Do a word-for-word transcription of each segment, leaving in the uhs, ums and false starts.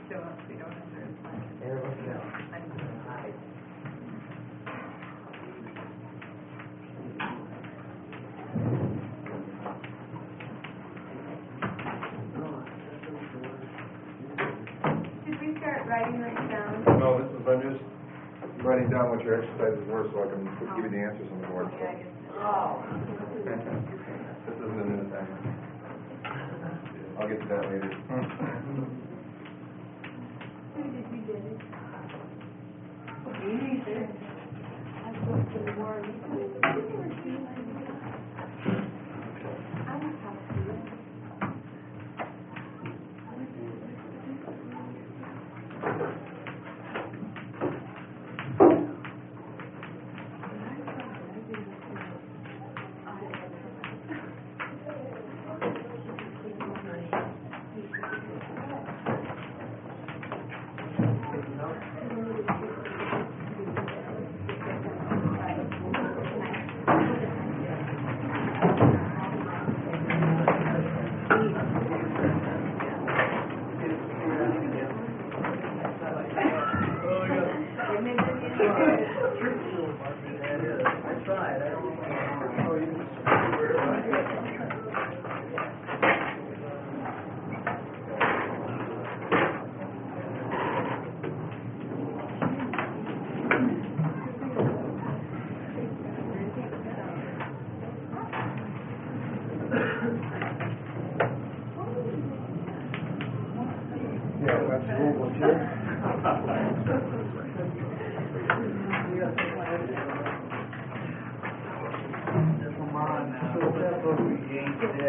show up, we don't have to reply. Everybody else. Hi. Did we start writing this down? No, this is, I'm just writing down what your exercises were so I can put- give you the answers on the board. So. Yeah, I guess. Oh. This isn't a new assignment. I'll get to that later. Who did you get it? Me neither. I spoke to the war. I don't have to. I tried. I don't Yeah, that's the rule book here. Come on now. That's what we ain't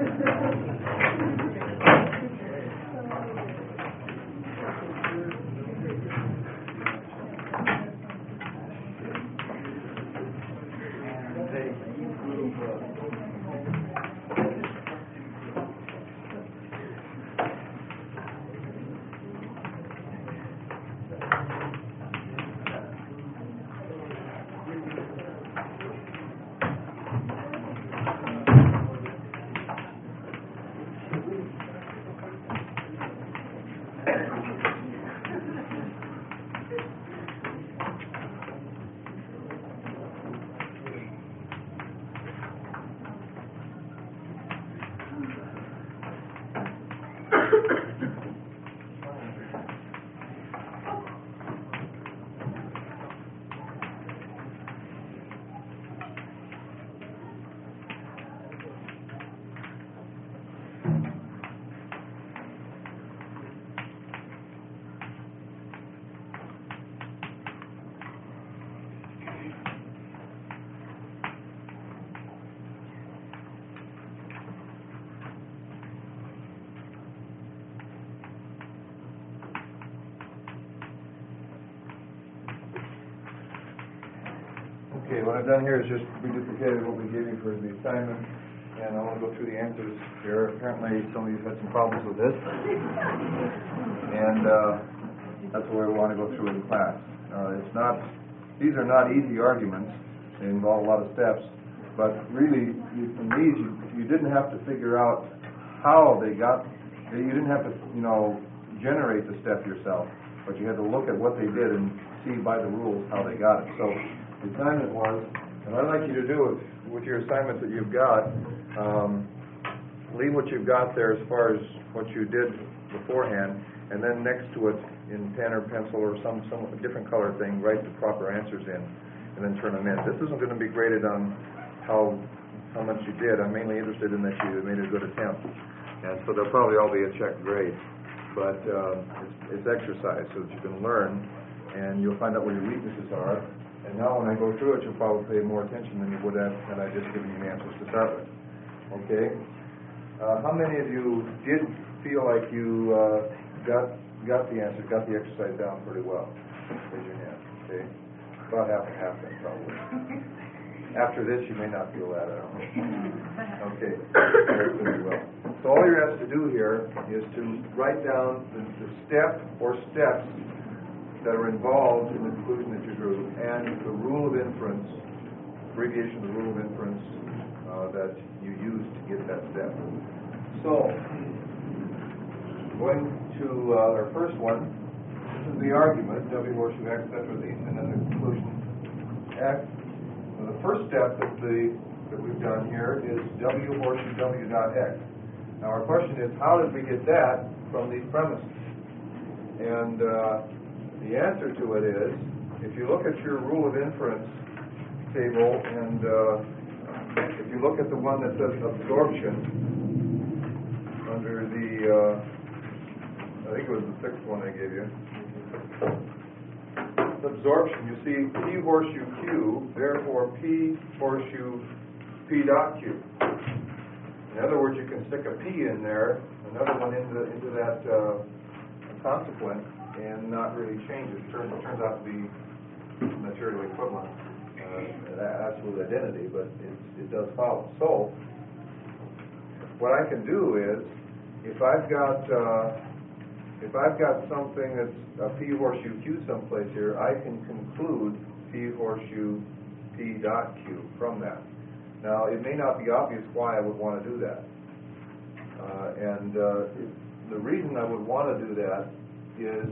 Okay, what I've done here is just reduplicated what we gave you for the assignment, and I want to go through the answers here. Apparently, some of you had some problems with this, and uh, that's what we want to go through in class. Uh, it's not; these are not easy arguments. They involve a lot of steps, but really, you, in these, you, you didn't have to figure out how they got. You didn't have to, you know, generate the step yourself, but you had to look at what they did and see by the rules how they got it. So. The assignment was, and what I'd like you to do with, with your assignment that you've got, um, leave what you've got there as far as what you did beforehand, and then next to it in pen or pencil or some, some different color thing, write the proper answers in, and then turn them in. This isn't going to be graded on how how much you did. I'm mainly interested in that you made a good attempt, and so there'll probably all be a check grade. But uh, it's, it's exercise so that you can learn, and you'll find out what your weaknesses are. And now when I go through it, you'll probably pay more attention than you would have had I just given you the answers to start with. Okay? Uh, how many of you did feel like you uh, got got the answer, got the exercise down pretty well? Raise your hand. Okay? About half and half then, probably. After this, you may not feel that, I don't know. Okay. Very well. So all you're asked to do here is to write down the, the step or steps that are involved in the conclusion that you drew, and the rule of inference, abbreviation of the rule of inference uh, that you used to get that step. So, going to uh, our first one. This is the argument, W horseshoe X, et cetera, and then the conclusion X. So the first step that the that we've done here is W horseshoe W dot X. Now our question is, how did we get that from these premises? And uh, the answer to it is, if you look at your rule of inference table, and uh, if you look at the one that says absorption, under the, uh, I think it was the sixth one I gave you, absorption, you see P horseshoe Q, therefore P horseshoe P dot Q. In other words, you can stick a P in there, another one into, into that uh, consequent, and not really change it. It turns, it turns out to be materially equivalent, uh, absolute identity, but it, it does follow. So, what I can do is, if I've got uh, if I've got something that's a P horseshoe Q someplace here, I can conclude P horseshoe P dot Q from that. Now, it may not be obvious why I would want to do that, uh, and uh, it, the reason I would want to do that is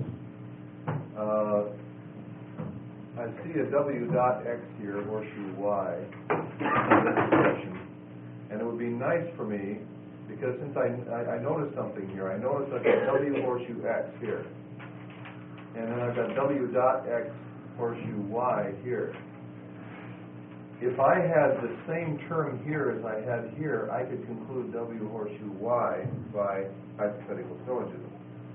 uh, I see a W dot X here, horseshoe Y, in this expression, and it would be nice for me, because since I, I, I noticed something here, I noticed I've got W horseshoe X here, and then I've got W dot X horseshoe Y here. If I had the same term here as I had here, I could conclude W horseshoe Y by hypothetical syllogism.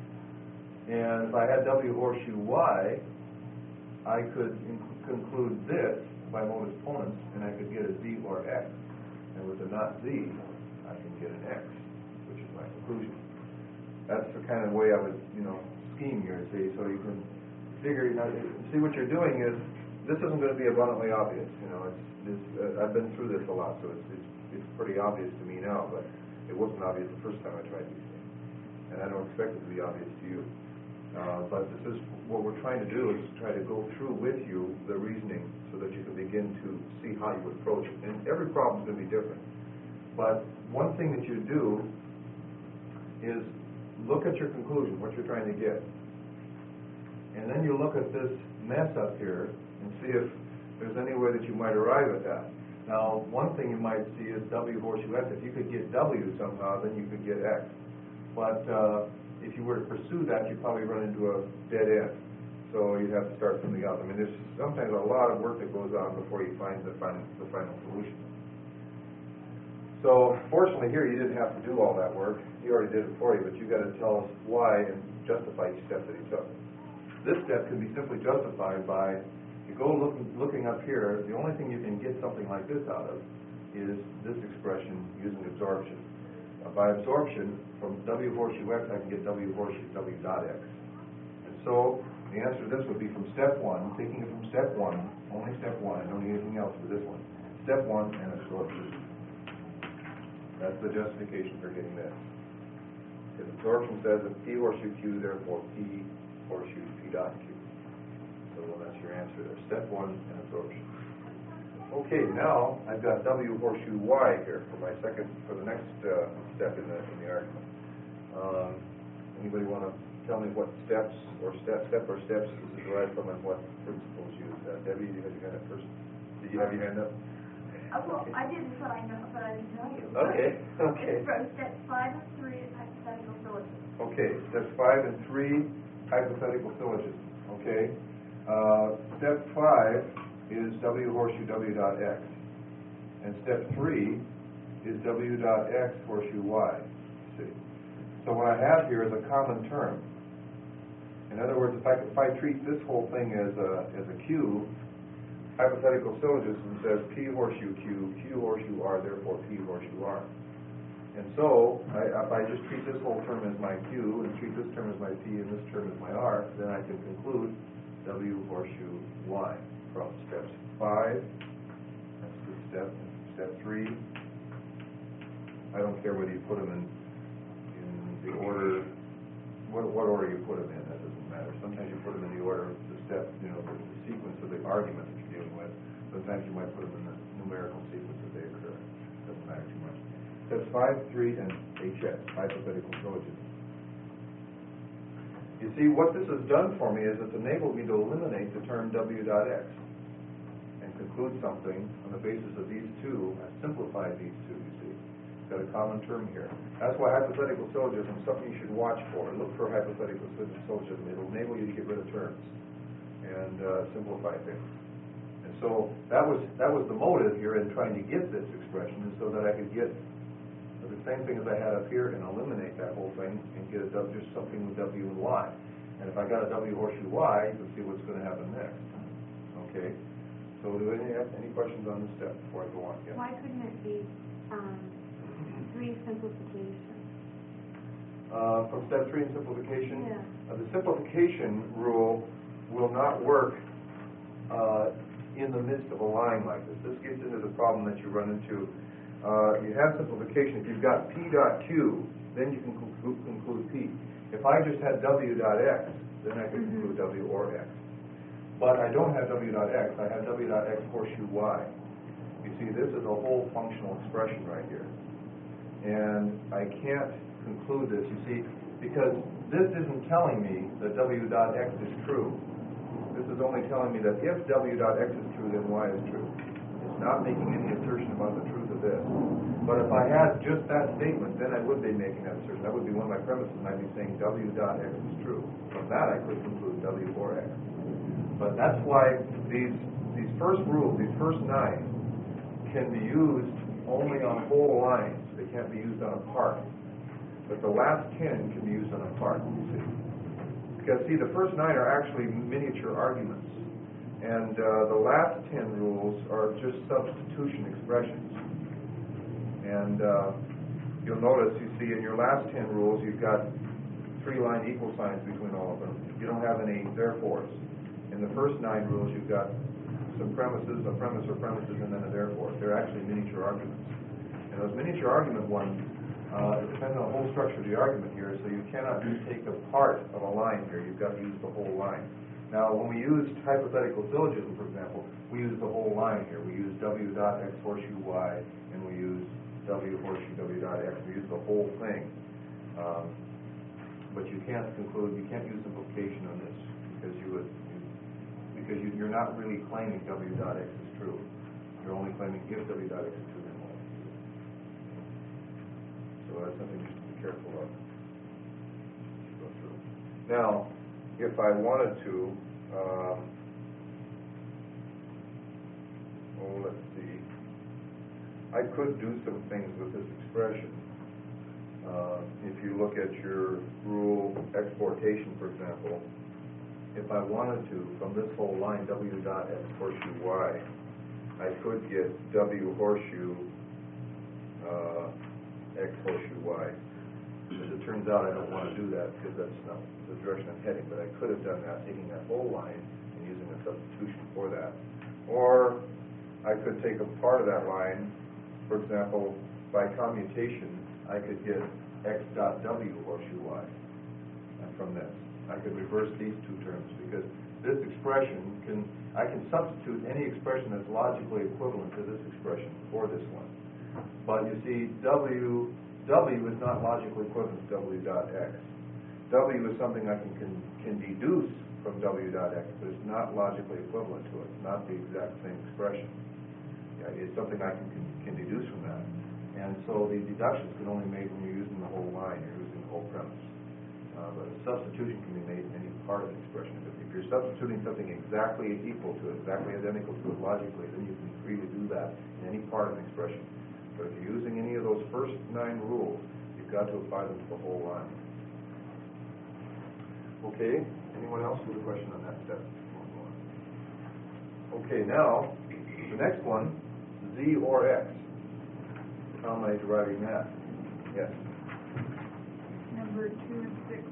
And if I had W horseshoe Y, I could conclude this by modus ponens, and I could get a Z or X. And with a not Z, I can get an X, which is my conclusion. That's the kind of way I would, you know, scheme here, see, so you can figure, you know, see what you're doing is, this isn't going to be abundantly obvious, you know, it's, it's uh, I've been through this a lot, so it's, it's, it's pretty obvious to me now, but it wasn't obvious the first time I tried these things. And I don't expect it to be obvious to you. Uh, but this is what we're trying to do, is try to go through with you the reasoning so that you can begin to see how you would approach it. And every problem is going to be different. But one thing that you do is look at your conclusion, what you're trying to get. And then you look at this mess up here and see if there's any way that you might arrive at that. Now, one thing you might see is W horseshoe X. If you could get W somehow, then you could get X. But uh, if you were to pursue that, you'd probably run into a dead end. So you'd have to start something else. I mean, there's sometimes a lot of work that goes on before you find the final, the final solution. So fortunately here, you didn't have to do all that work. He already did it for you, but you've got to tell us why and justify each step that he took. This step can be simply justified by, if you go looking, looking up here, the only thing you can get something like this out of is this expression using absorption. Uh, by absorption, from W horseshoe X, I can get W horseshoe W dot X. And so, the answer to this would be from step one, taking it from step one, only step one, I don't need anything else for this one. Step one, and absorption. That's the justification for getting this. Because absorption says that P horseshoe Q, therefore P horseshoe P dot Q. So well, that's your answer there. Step one, and absorption. Okay, now I've got W horseshoe Y here for my second, for the next uh, step in the in the argument. Um, anybody want to tell me what steps or step step or steps this is derived from, and what principles used? Uh, Debbie, you had your hand up first. Did you have your hand up? Uh, well, I didn't, but I know, but I didn't tell you. Okay, okay. It's from step five and three is hypothetical syllogism. Okay, steps five and three, hypothetical syllogism. Okay, uh, step five is W horseshoe W dot X, and step three is W dot X horseshoe Y. See, so what I have here is a common term. In other words, if I if I treat this whole thing as a as a Q, hypothetical syllogism says P horseshoe Q, Q horseshoe R, therefore P horseshoe R. And so, I, if I just treat this whole term as my Q and treat this term as my P and this term as my R, then I can conclude W horseshoe Y from steps five, that's the step, step three. I don't care whether you put them in, in the order, what, what order you put them in, that doesn't matter. Sometimes you put them in the order of the step, you know, the, the sequence of the argument that you're dealing with. Sometimes you might put them in the numerical sequence that they occur. Doesn't matter too much. Steps five, three, and H S, hypothetical syllogism. You see, what this has done for me is it's enabled me to eliminate the term W dot X and conclude something on the basis of these two. I simplified these two, you see. Got a common term here. That's why hypothetical syllogism is something you should watch for. Look for hypothetical syllogism. It'll enable you to get rid of terms and uh, simplify things. And so that was that was the motive here in trying to get this expression, is so that I could get the same thing as I had up here and eliminate that whole thing and get a w, just something with W and Y. And if I got a W horseshoe Y, you can see what's going to happen there. Okay. So do any have any questions on this step before I go on? Yeah. Why couldn't it be um, three simplifications? Uh, from step three in simplification, Yeah. uh, the simplification rule will not work uh, in the midst of a line like this. This gets into the problem that you run into. Uh, you have simplification. If you've got P dot Q, then you can conclude, conclude P. If I just had W dot X, then I could Mm-hmm. conclude W or X. But I don't have W dot X. I have W dot X horseshoe Y. You see, this is a whole functional expression right here. And I can't conclude this, you see, because this isn't telling me that W dot X is true. This is only telling me that if W dot X is true, then Y is true. It's not making any assertion about the truth of this. But if I had just that statement, then I would be making that assertion. That would be one of my premises, and I'd be saying W dot X is true. From that, I could conclude W or X. But that's why these these first rules, these first nine, can be used only on whole lines. They can't be used on a part. But the last ten can be used on a part, you see. Because, see, the first nine are actually miniature arguments. And uh, the last ten rules are just substitution expressions. And uh, you'll notice, you see, in your last ten rules, you've got three-line equal signs between all of them. You don't have any therefores. In the first nine rules, you've got some premises, a premise or premises, and then a therefore. They're actually miniature arguments. And those miniature argument ones uh, depend on the whole structure of the argument here, so you cannot just take a part of a line here. You've got to use the whole line. Now, when we used hypothetical syllogism, for example, we used the whole line here. We used W dot X horseshoe Y, and we used W horseshoe W dot X. We used the whole thing. Um, but you can't conclude, you can't use simplification on this, because you would, you, because you, you're not really claiming W dot X is true. You're only claiming if W dot X is true, then Y. So that's something just to be careful of. Go through. Now, if I wanted to, um, oh, let's see, I could do some things with this expression. Uh, if you look at your rule exportation, for example, if I wanted to, from this whole line, W dot X horseshoe Y, I could get W horseshoe uh, X horseshoe Y. As it turns out, I don't want to do that because that's not the direction I'm heading, but I could have done that, taking that whole line and using a substitution for that. Or I could take a part of that line, for example, by commutation, I could get X dot W horseshoe Y from this. I could reverse these two terms because this expression can, I can substitute any expression that's logically equivalent to this expression for this one. But you see, W W is not logically equivalent to W dot X. W is something I can, can, can deduce from W dot X, but it's not logically equivalent to it. It's not the exact same expression. Yeah, it's something I can, can, can deduce from that. And so the deductions can only be made when you're using the whole line, you're using the whole premise. Uh, but a substitution can be made in any part of the expression. If, if you're substituting something exactly equal to it, exactly identical to it logically, then you can freely do that in any part of an expression. But if you're using any of those first nine rules, you've got to apply them to the whole line. Okay, anyone else with a question on that step? Okay, now, the next one, Z or X. How am I deriving that? Yes? Number two and six.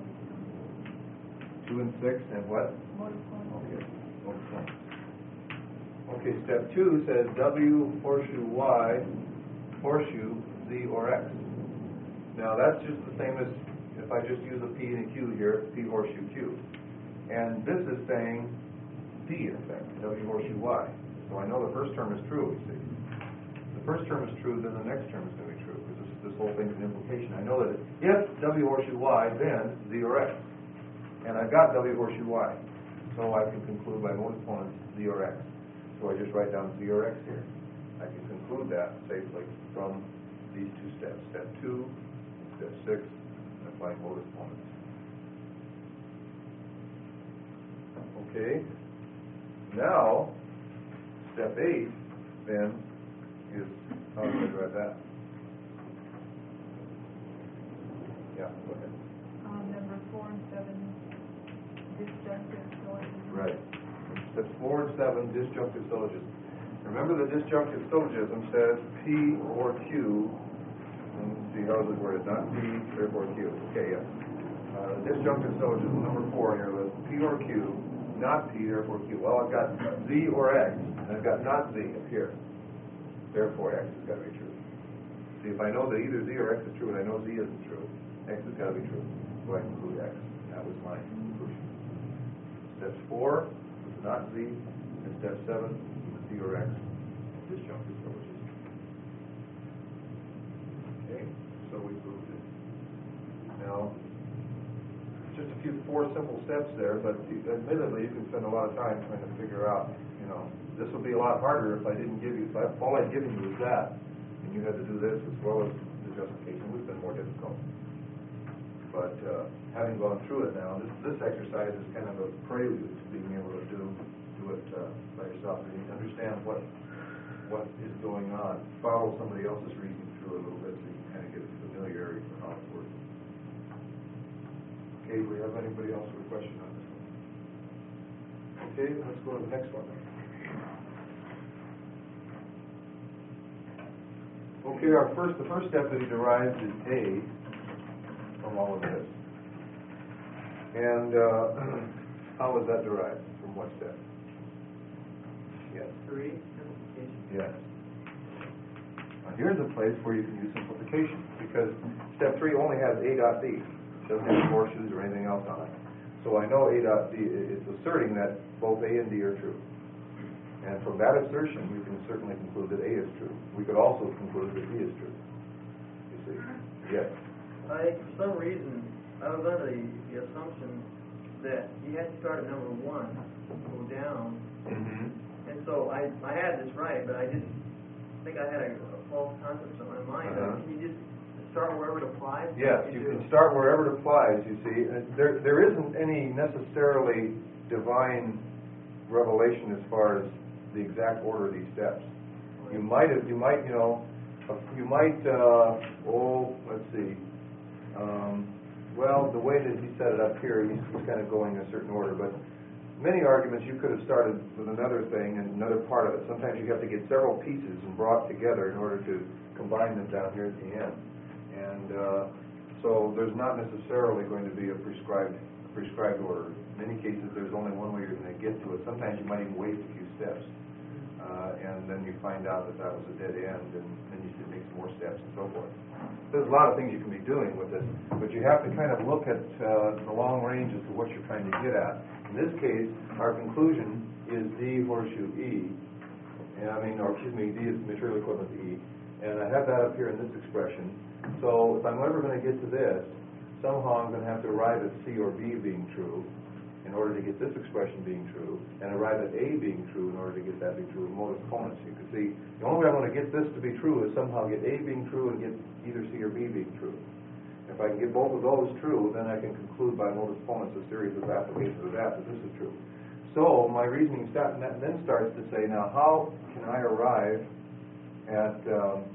Two and six, and what? Motor point. Okay, motor point. Okay, step two says W horseshoe Y, horseshoe Z or X. Now that's just the same as if I just use a P and a Q here, P horseshoe Q. And this is saying D, in effect, W horseshoe Y. So I know the first term is true, you see. The first term is true, then the next term is going to be true, because this, this whole thing is an implication. I know that if W horseshoe Y, then Z or X. And I've got W horseshoe Y. So I can conclude by modus ponens Z or X. So I just write down Z or X here. I can conclude that safely from these two steps. Step two, step six, and applying modus ponens. Okay. Now, step eight, then, is how do I write that? Yeah, go ahead. Um, number four and seven, disjunctive syllogism. Right. Steps four and seven, disjunctive syllogism. Remember the disjunctive syllogism says P or Q. Let's see, how is it worded? Not P, therefore Q. Okay, yes. Uh, disjunctive syllogism, number four here was P or Q, not P, therefore Q. Well, I've got Z or X, and I've got not Z up here. Therefore, X has got to be true. See, if I know that either Z or X is true, and I know Z isn't true, X has got to be true. So I conclude X. That was my conclusion. Steps four, not Z, and step seven, Z or X, disjunctive syllogism. Okay, so we proved it. Now, just a few, four simple steps there, but admittedly, you can spend a lot of time trying to figure out, you know, this would be a lot harder if I didn't give you, if I, all I'd given you was that, and you had to do this as well as the justification, it would have been more difficult. But uh, having gone through it now, this, this exercise is kind of a prelude to being able to do do it uh, by yourself. And you understand what what is going on. Follow somebody else's reading through a little bit so you can kind of get familiarity for how it works. Okay, do we have anybody else with a question on this one? Okay, let's go to the next one. Okay, our first, the first step that he derives is A from all of this. And uh, how is that derived? From what step? Yes. Three, simplification. Yes. Now here's a place where you can use simplification, because step three only has A dot B. It doesn't have horseshoes or anything else on it. So I know A dot B is asserting that both A and D are true. And from that assertion, you can certainly conclude that A is true. We could also conclude that B is true. You see? Yes. I, for some reason, I was under the, the assumption that you had to start at number one, go down, Mm-hmm. and so I, I had this right, but I just think I had a, a false concept in my mind. Uh-huh. Can you just start wherever it applies? Yes, you can start wherever it applies, you see. And there, there isn't any necessarily divine revelation as far as the exact order of these steps. You might have, you might, you know, you might, uh, oh, let's see. Um, well, the way that he set it up here, he's, he's kind of going in a certain order, but many arguments you could have started with another thing and another part of it. Sometimes you have to get several pieces and brought together in order to combine them down here at the end. And uh, so there's not necessarily going to be a prescribed prescribed order. In many cases, there's only one way you're going to get to it. Sometimes you might even waste a few steps. Uh, and then you find out that that was a dead end, and then you should make some more steps and so forth. There's a lot of things you can be doing with this, but you have to kind of look at uh, the long range as to what you're trying to get at. In this case, our conclusion is D horseshoe E, and I mean, or excuse me, D is materially equivalent to E, and I have that up here in this expression. So if I'm ever going to get to this, somehow I'm going to have to arrive at C or B being true in order to get this expression being true, and arrive at A being true in order to get that being true. Modus ponens. You can see the only way I'm going to get this to be true is somehow get A being true and get either C or B being true. If I can get both of those true, then I can conclude by modus ponens a series of applications of that that this is true. So my reasoning start, then starts to say, now how can I arrive at um,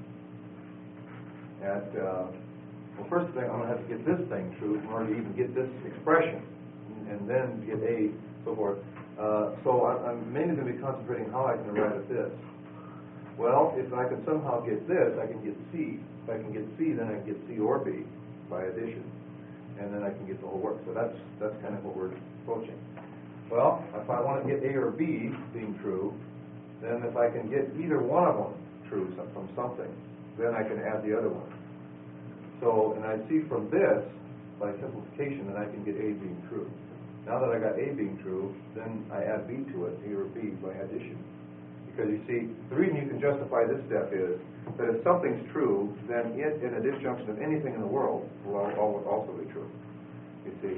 at uh, well, first thing I'm going to have to get this thing true in order to even get this expression, and then get A, so forth. Uh, so I'm mainly going to be concentrating how I can arrive at this. Well, if I can somehow get this, I can get C. If I can get C, then I can get C or B by addition, and then I can get the whole work. So that's that's kind of what we're approaching. Well, if I want to get A or B being true, then if I can get either one of them true from something, then I can add the other one. So, and I see from this, by simplification, that I can get A being true. Now that I got A being true, then I add B to it, A or B, by addition. Because you see, the reason you can justify this step is that if something's true, then it, in a disjunction of anything in the world, will also be true. You see,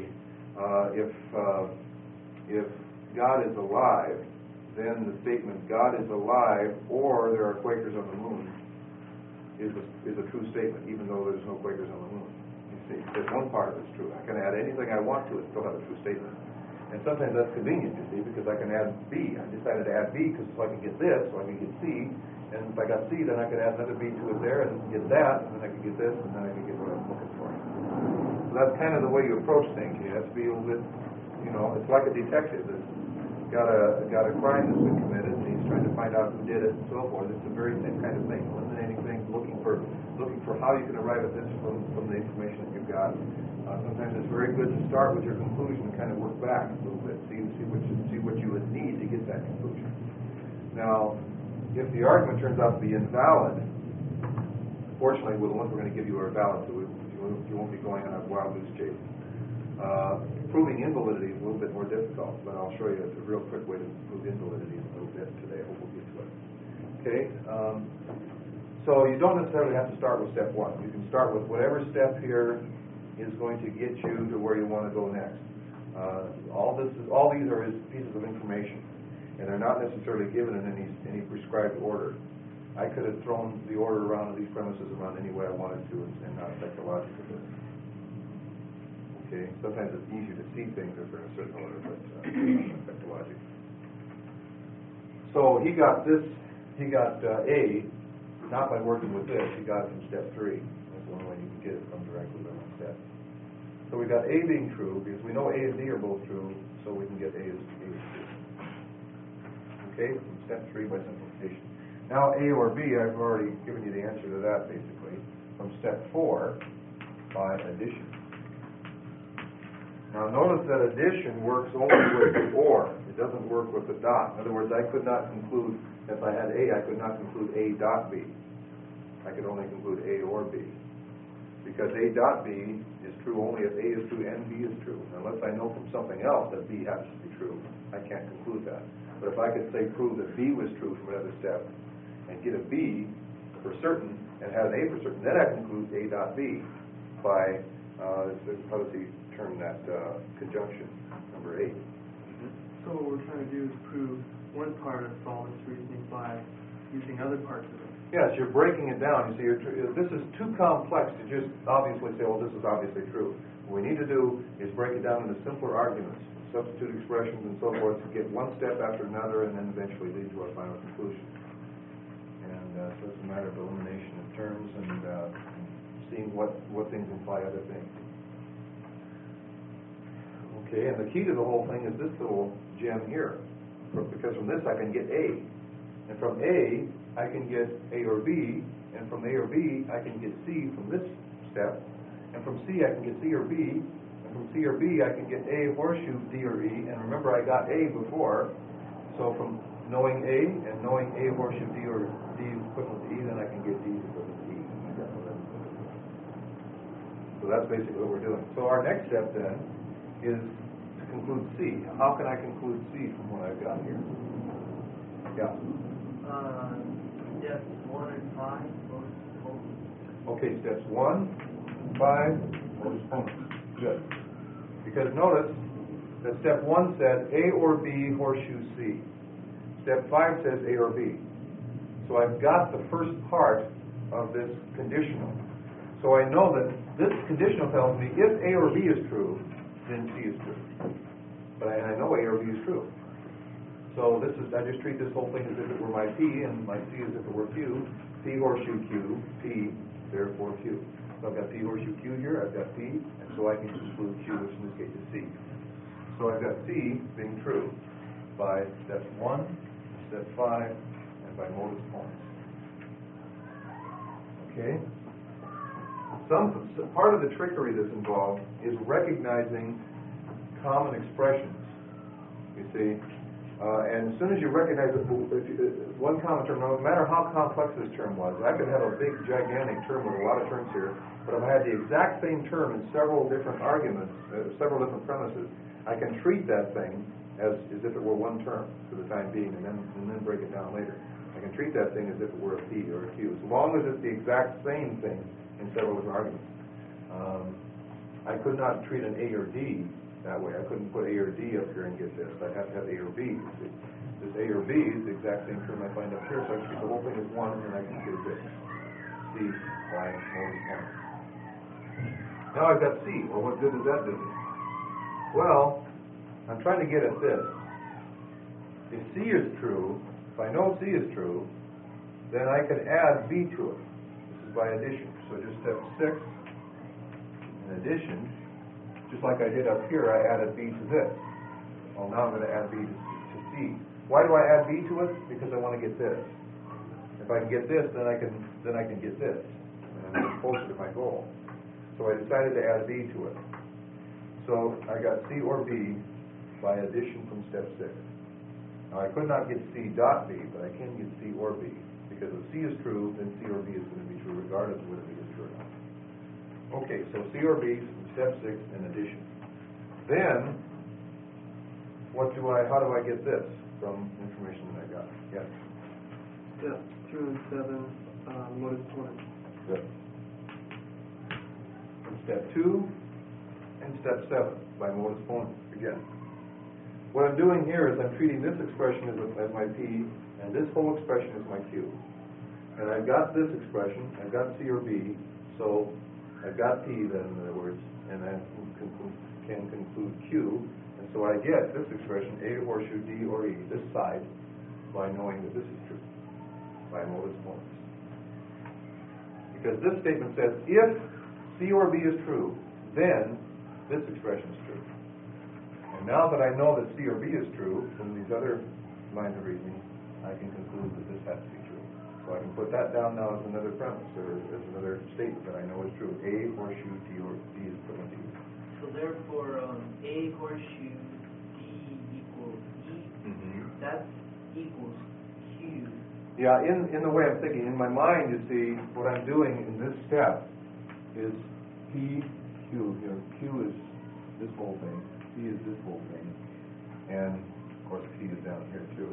Uh, if, uh, if God is alive, then the statement, God is alive, or there are Quakers on the moon, is a, is a true statement, even though there's no Quakers on the moon. You see, there's one part of it's true. I can add anything I want to it, still have a true statement. And sometimes that's convenient, you see, because I can add B. I decided to add B because so I can get this, so I can get C. And if I got C, then I could add another B to it there and get that, and then I could get this, and then I could get what I'm looking for. So that's kind of the way you approach things. You have to be a little bit, you know, it's like a detective that's got a got a crime that's been committed, and he's trying to find out who did it and so forth. It's the very same kind of thing, eliminating things, looking for looking for how you can arrive at this from, from the information that you've got. Uh, sometimes it's very good to start with your conclusion and kind of work back a little bit, see see what you, see what you would need to get that conclusion. Now, if the argument turns out to be invalid, fortunately, well, the ones we're going to give you are valid, so we, you, you won't be going on a wild goose chase. Uh, proving invalidity is a little bit more difficult, but I'll show you a real quick way to prove invalidity in a little bit today. I hope we'll get to it. Okay. Um, so you don't necessarily have to start with step one. You can start with whatever step here is going to get you to where you want to go next. Uh, all this is, all these are pieces of information, and they're not necessarily given in any any prescribed order. I could have thrown the order around, these premises around any way I wanted to, and not affect the logic of it. Okay. Sometimes it's easier to see things if they're in a certain order, but uh, not affect the logic. So he got this. He got uh, A, not by working with this. He got it from step three. That's the only way you can get it from directly by one step. So we got A being true because we know A and D are both true, so we can get A as A is true. Okay, from step three by simplification. Now A or B, I've already given you the answer to that basically. From step four by addition. Now notice that addition works only with the or. It doesn't work with the dot. In other words, I could not conclude, if I had A, I could not conclude A dot B. I could only conclude A or B. Because A dot B is true only if A is true and B is true. Unless I know from something else that B happens to be true, I can't conclude that. But if I could say prove that B was true from another step and get a B for certain and have an A for certain, then I conclude A dot B by, uh, how does he term that uh, conjunction, number eight. Mm-hmm. So what we're trying to do is prove one part of Solomon's reasoning by using other parts of it. Yes, you're breaking it down. You see, you're tr- this is too complex to just obviously say, well, this is obviously true. What we need to do is break it down into simpler arguments, substitute expressions and so forth, to get one step after another and then eventually lead to our final conclusion. And uh, so it's a matter of elimination of terms and uh, seeing what, what things imply other things. Okay, and the key to the whole thing is this little gem here, because from this I can get A. And from A, I can get A or B, and from A or B, I can get C from this step, and from C, I can get C or B, and from C or B, I can get A horseshoe D or E, and remember I got A before, so from knowing A and knowing A horseshoe D or D is equivalent to E, then I can get D equivalent to E. So that's basically what we're doing. So our next step then is to conclude C. How can I conclude C from what I've got here? Yeah. Uh, steps one and five, most potent. Okay, steps one, five, most potent. Good. Because notice that step one said A or B horseshoe C. Step five says A or B. So I've got the first part of this conditional. So I know that this conditional tells me if A or B is true, then C is true. But I, I know A or B is true. So this is, I just treat this whole thing as if it were my P, and my C as if it were Q. P horseshoe Q, P, therefore Q. So I've got P horseshoe Q here, I've got P, and so I can conclude Q, which in this case is C. So I've got C being true by step one, step five, and by modus ponens. Okay? Some, some part of the trickery that's involved is recognizing common expressions. You see? Uh, and as soon as you recognize it, if you, one common term, no matter how complex this term was, I could have a big, gigantic term with a lot of terms here, but if I had the exact same term in several different arguments, uh, several different premises, I can treat that thing as, as if it were one term for the time being, and then and then break it down later. I can treat that thing as if it were a P or a Q, as long as it's the exact same thing in several different arguments. Um, I could not treat an A or D that way. I couldn't put A or D up here and get this. I'd have to have A or B. You see. This A or B is the exact same term I find up here, so I can treat the whole thing as one, and I can get this. C by modus ponens. Now I've got C. Well, what good does that do me? Well, I'm trying to get at this. If C is true, if I know C is true, then I can add B to it. This is by addition. So just step six, in addition, just like I did up here, I added B to this. Well, now I'm going to add B to, to C. Why do I add B to it? Because I want to get this. If I can get this, then I can then I can get this, and I'm closer to my goal. So I decided to add B to it. So I got C or B by addition from step six. Now I could not get C dot B, but I can get C or B, because if C is true, then C or B is going to be true regardless of whether B is true or not. Okay, so C or B from step six in addition. Then, what do I? How do I get this from information that I got? Yes. Step two and seven, uh, modus ponens. Good. From step two and step seven by modus ponens again. What I'm doing here is I'm treating this expression as, a, as my P, and this whole expression is my Q. And I've got this expression, I've got C or B, so I've got P then, in other words, and I can, can conclude Q, and so I get this expression, A horseshoe, D or E, this side, by knowing that this is true, by modus ponens. Because this statement says, if C or B is true, then this expression is true. And now that I know that C or B is true from these other lines of reasoning, I can conclude that this has to be true. So I can put that down now as another premise, or as another statement that I know is true. A horseshoe, D or D is equivalent to E. So therefore, um, A horseshoe, D equals E, Mm-hmm. that equals Q. Yeah, in, in the way I'm thinking, in my mind, you see, what I'm doing in this step is P, Q. You know, Q is this whole thing. P is this whole thing. And, of course, P is down here, too.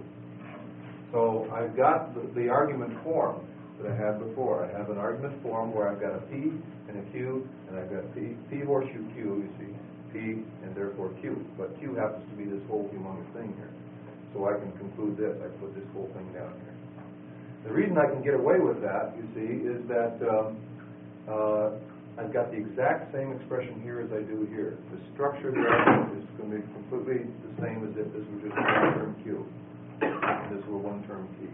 So I've got the, the argument form that I had before. I have an argument form where I've got a P and a Q, and I've got P, P horseshoe Q, you see. P, and therefore Q. But Q happens to be this whole humongous thing here. So I can conclude this. I put this whole thing down here. The reason I can get away with that, you see, is that um, uh, I've got the exact same expression here as I do here. The structure of the argument is going to be completely the same as if this were just one term Q, and this were one term P.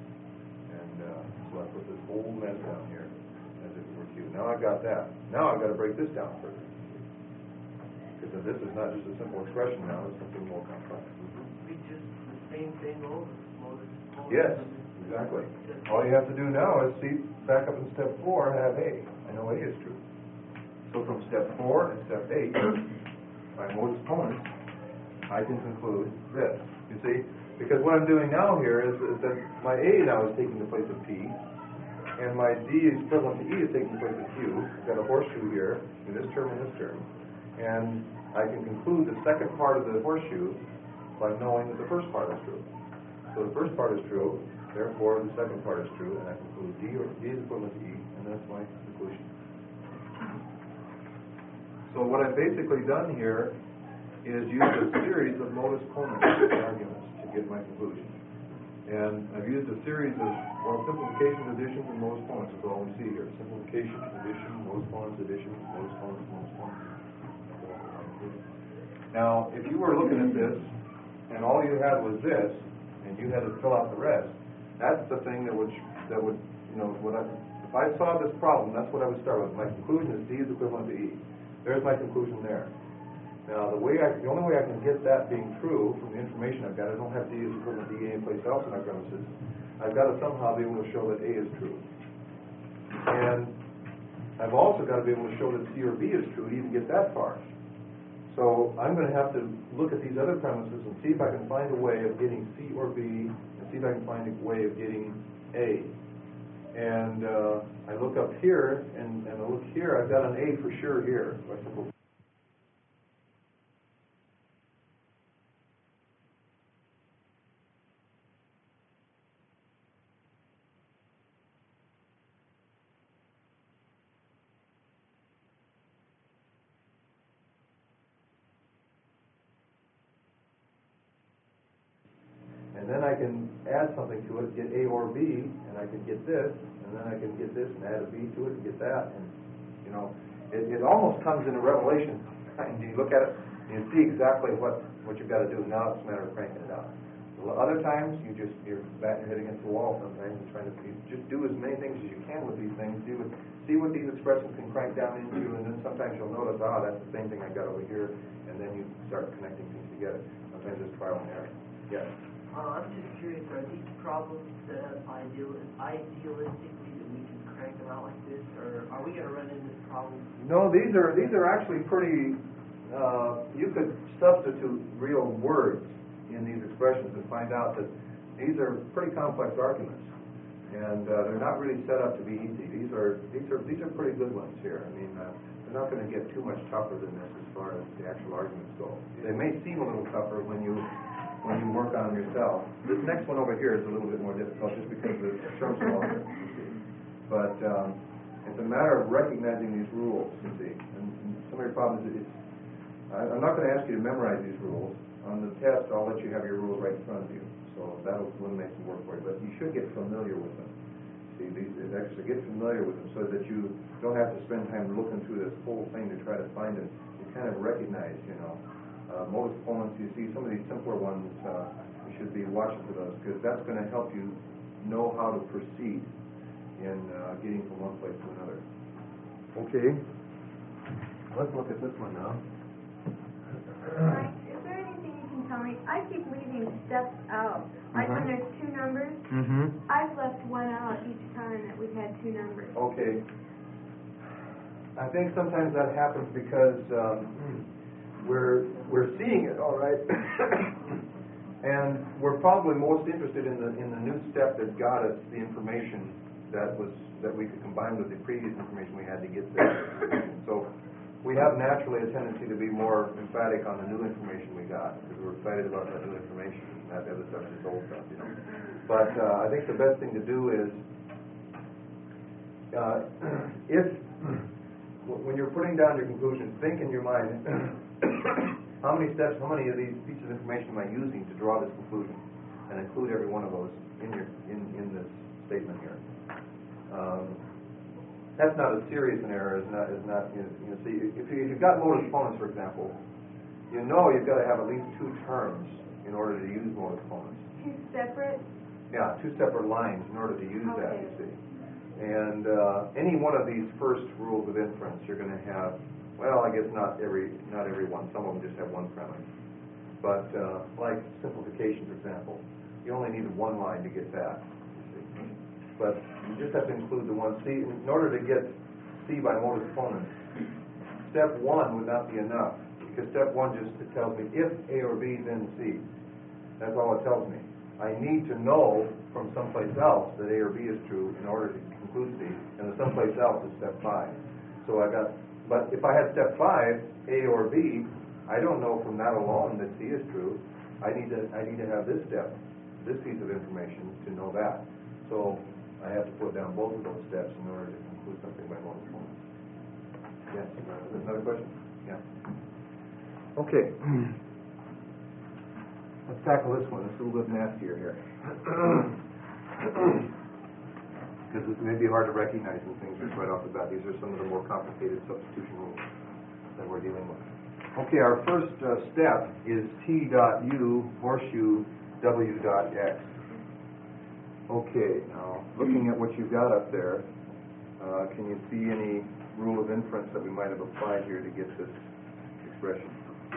And uh, so I put this whole mess down here as if it were Q. Now I've got that. Now I've got to break this down further. Because this is not just a simple expression now, it's something more complex. We just the same thing over. Modus ponens. Yes, exactly. All you have to do now is see back up in step four and have A. I know A is true. So from step four and step eight, by modus ponens, I can conclude this. You see? Because what I'm doing now here is, is that my A now is taking the place of P, and my D is equivalent to E is taking the place of Q. I've got a horseshoe here, in this term and this term. And I can conclude the second part of the horseshoe by knowing that the first part is true. So the first part is true, therefore the second part is true, and I conclude D, or D is equivalent to E, and that's my conclusion. So what I've basically done here is use a series of modus ponens arguments to get my conclusion. And I've used a series of, well, simplification, additions, and modus ponens is all we see here. Simplification, addition, modus ponens, addition, modus ponens, modus ponens. Now, if you were looking at this, and all you had was this, and you had to fill out the rest, that's the thing that would, that would, you know, what I, if I saw this problem, that's what I would start with. My conclusion is D is equivalent to E. There's my conclusion there. Now, the way I, the only way I can get that being true from the information I've got, I don't have D is equivalent to E anyplace else in my premises. I've got to somehow be able to show that A is true. And I've also got to be able to show that C or B is true to even get that far. So I'm going to have to look at these other premises and see if I can find a way of getting C or B, and see if I can find a way of getting A. And uh, I look up here, and, and I look here, I've got an A for sure here. By simple can add something to it, get A or B, and I can get this, and then I can get this and add a B to it and get that, and, you know, it, it almost comes in a revelation. And you look at it, and you see exactly what, what you've got to do. Now it's a matter of cranking it out. Well, other times, you just, you're batting your head against the wall sometimes and trying to you just do as many things as you can with these things, see what, see what these expressions can crank down into, and then sometimes you'll notice, ah, that's the same thing I got over here, and then you start connecting things together. Sometimes it's trial and error. Yes? Uh, I'm just curious, are these problems set up ideal, idealistically that we can crank them out like this, or are we going to run into this problem? No, these are, these are actually pretty, uh, you could substitute real words in these expressions and find out that these are pretty complex arguments, and uh, they're not really set up to be easy. These are these are these are pretty good ones here. I mean, uh, they're not going to get too much tougher than this as far as the actual arguments go. They may seem a little tougher when you when you work on them yourself. This next one over here is a little bit more difficult just because the terms are longer. But um, it's a matter of recognizing these rules. You see, and, and some of your problems is I, I'm not going to ask you to memorize these rules. On the test, I'll let you have your rules right in front of you, so that'll eliminate some work for you. But you should get familiar with them. See, these actually get familiar with them so that you don't have to spend time looking through this whole thing to try to find it. You kind of recognize, you know, uh, modus ponens. You see some of these simpler ones. Uh, you should be watching for those because that's going to help you know how to proceed in uh, getting from one place to another. Okay. Let's look at this one now. Mike, is there anything you can tell me? I keep leaving steps out. Like when there's two numbers, Mm-hmm. I've left one out each time that we've had two numbers. Okay. I think sometimes that happens because um, we're we're seeing it, all right, and we're probably most interested in the in the new step that got us the information that was that we could combine with the previous information we had to get there. So we have naturally a tendency to be more emphatic on the new information we got because we're excited about that new information. That other stuff is old stuff, you know. But uh, I think the best thing to do is uh, if when you're putting down your conclusion, think in your mind how many steps, how many of these pieces of information am I using to draw this conclusion, and include every one of those in your in, in this statement here. Um, That's not as serious an error as not, as not you know, you know, see, if, you, if you've got modus ponens, for example, you know you've got to have at least two terms in order to use modus ponens. Two separate? Yeah, two separate lines in order to use Okay. that, you see. And uh, any one of these first rules of inference, you're going to have, well, I guess not every not every one. Some of them just have one premise. But uh, like simplification, for example, you only need one line to get that. But you just have to include the one C. In order to get C by modus ponens, step one would not be enough, because step one just it tells me if A or B, then C. That's all it tells me. I need to know from someplace else that A or B is true in order to conclude C, and the someplace else is step five. So I got, but if I had step five, A or B, I don't know from that alone that C is true. I need to I need to have this step, this piece of information to know that. So I have to put down both of those steps in order to conclude something by modus ponens. Yes, uh, another question? Yeah. Okay. Let's tackle this one. It's a little bit nastier here. Because it may be hard to recognize some things just right off the bat. These are some of the more complicated substitution rules that we're dealing with. Okay, our first uh, step is T dot U horseshoe W dot X. Okay, now looking at what you've got up there, uh, can you see any rule of inference that we might have applied here to get this expression?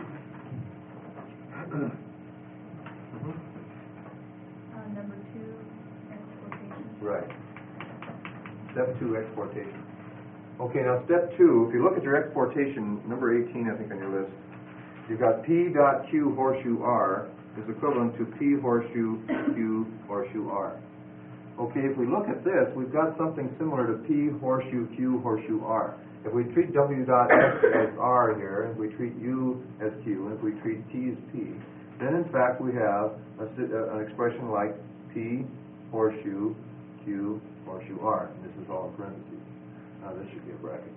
Uh, number two, exportation. Right. Step two, exportation. Okay, now step two, if you look at your exportation, number eighteen, I think, on your list, you've got P dot Q horseshoe R is equivalent to P horseshoe Q horseshoe R. Okay, if we look at this, we've got something similar to P horseshoe Q horseshoe R. If we treat W dot X as R here, if we treat U as Q, and if we treat T as P, then in fact we have a, an expression like P horseshoe Q horseshoe R. And this is all in parentheses. Now this should be a bracket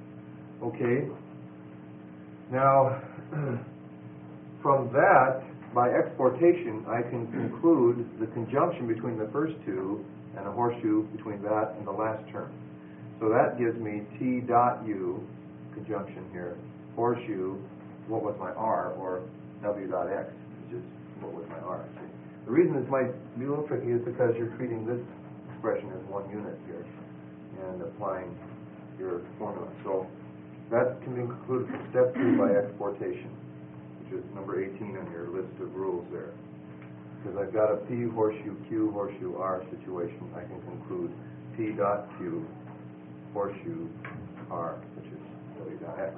here. Okay. Now, from that, by exportation, I can conclude the conjunction between the first two and a horseshoe between that and the last term. So that gives me T dot U, conjunction here, horseshoe, what was my R, or W dot X, which is what was my R. See? The reason this might be a little tricky is because you're treating this expression as one unit here and applying your formula. So that can be concluded from step two by exportation, which is number eighteen on your list of rules there. Because I've got a P horseshoe Q horseshoe R situation, I can conclude P dot Q horseshoe R, which is W dot X.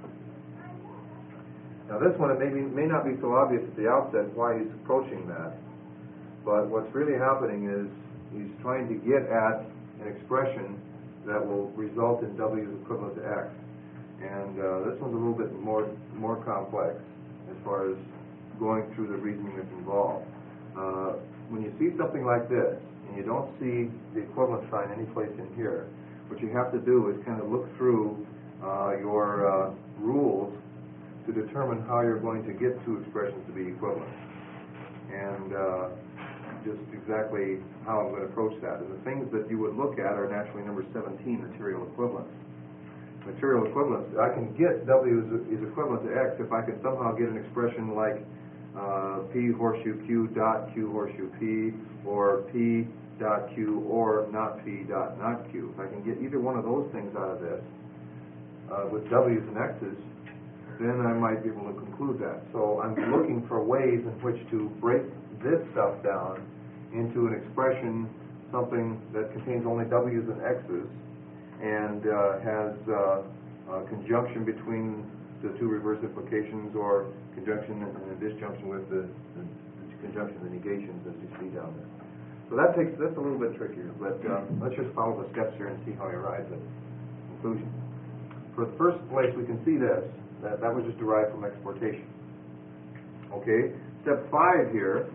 Now this one, it may, be, may not be so obvious at the outset why he's approaching that, but what's really happening is he's trying to get at an expression that will result in W equivalent to X. And uh, this one's a little bit more more complex as far as going through the reasoning that's involved. Uh, when you see something like this, and you don't see the equivalent sign any place in here, what you have to do is kind of look through uh, your uh, rules to determine how you're going to get two expressions to be equivalent. And uh, just exactly how I'm going to approach that. And the things that you would look at are naturally number seventeen, material equivalence. Material equivalence, I can get W is, is equivalent to X if I can somehow get an expression like uh, P horseshoe Q dot Q horseshoe P, or P dot Q or not P dot not Q. If I can get either one of those things out of this uh, with W's and X's, then I might be able to conclude that. So I'm looking for ways in which to break this stuff down into an expression, something that contains only W's and X's, and uh, has uh, a conjunction between the two reverse implications, or conjunction and a disjunction with the, the, the conjunction and negations, as you see down there. So that takes, that's a little bit trickier, but uh, let's just follow the steps here and see how he arrives at conclusion. For the first place, we can see this. That, that was just derived from exportation. Okay, step five here,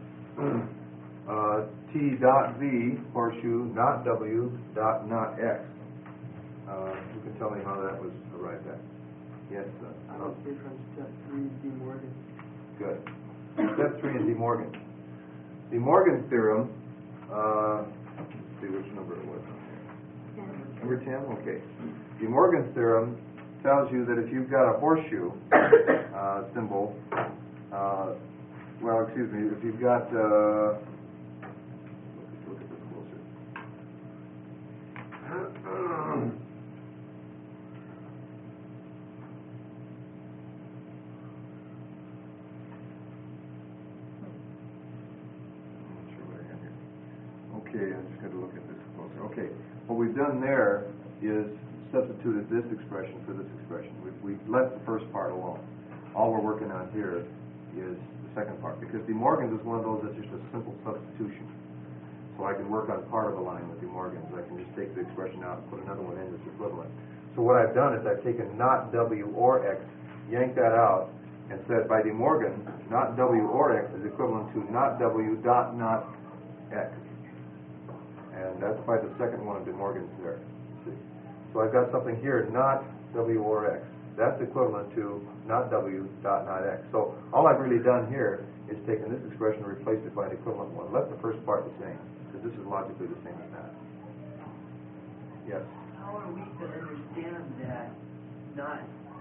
uh, T dot V, horseshoe, not W, dot not X. Uh, you can tell me how that was arrived at. Yes, uh, I would say from step three, De Morgan. good. Step three in De Morgan. De Morgan theorem, uh, let's see which number it was on here. Number ten, okay. De Morgan theorem tells you that if you've got a horseshoe uh, symbol, uh, well, excuse me, if you've got, uh, let's look at this closer. I'm not sure what I have here. Okay, I'm just going to look at this closer. Okay, what we've done there is substituted this expression for this expression. We've, we've left the first part alone. All we're working on here is the second part, because De Morgan's is one of those that's just a simple substitution. So I can work on part of a line with De Morgan's. I can just take the expression out and put another one in that's equivalent. So what I've done is I've taken not W or X, yanked that out, and said by De Morgan, not W or X is equivalent to not W dot not X. And that's by the second one of De Morgan's there. See? So I've got something here, not W or X. That's equivalent to not W dot not X. So all I've really done here is taken this expression and replaced it by an equivalent one. Left the first part the same, because this is logically the same as that. Yes? How are we to understand that not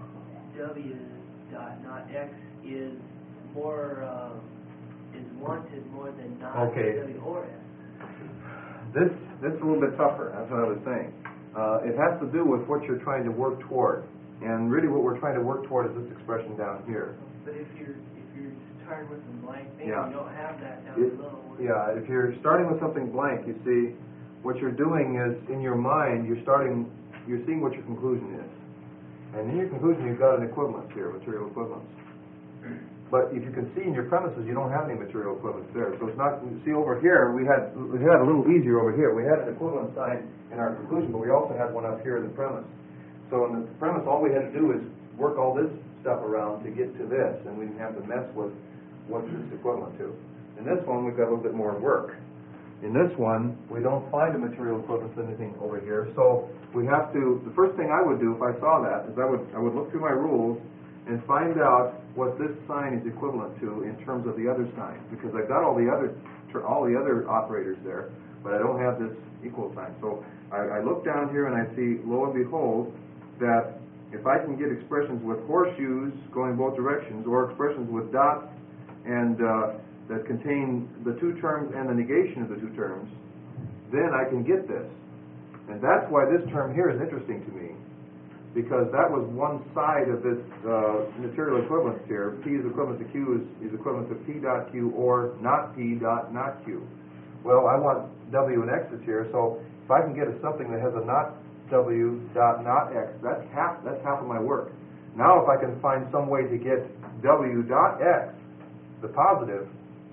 W dot not X is more, uh, is wanted more than not Okay. W or X? This, this is a little bit tougher. That's what I was saying. Uh, it has to do with what you're trying to work toward. And really what we're trying to work toward is this expression down here. But if you're, if you're starting with a blank thing, Yeah. you don't have that down It- below. Yeah, if you're starting with something blank, you see, what you're doing is, in your mind, you're starting, you're seeing what your conclusion is. And in your conclusion, you've got an equivalence here, material equivalence. But if you can see in your premises, you don't have any material equivalence there. So it's not, see over here, we had, we had a little easier over here. We had an equivalent sign in our conclusion, but we also had one up here in the premise. So in the premise, all we had to do is work all this stuff around to get to this, and we didn't have to mess with what's this equivalent to. In this one, we've got a little bit more work. In this one, we don't find a material equivalence to anything over here. So we have to, the first thing I would do if I saw that is I would, I would look through my rules and find out what this sign is equivalent to in terms of the other sign, because I've got all the other ter- all the other operators there, but I don't have this equal sign. So I, I look down here and I see, lo and behold, that if I can get expressions with horseshoes going both directions, or expressions with dots and uh, that contain the two terms and the negation of the two terms, then I can get this. And that's why this term here is interesting to me, because that was one side of this uh, material equivalence here. P is equivalent to Q is, is equivalent to P dot Q or not P dot not Q. Well, I want W and X's here, so if I can get a something that has a not W dot not X, that's half, that's half of my work. Now if I can find some way to get W dot X, the positive,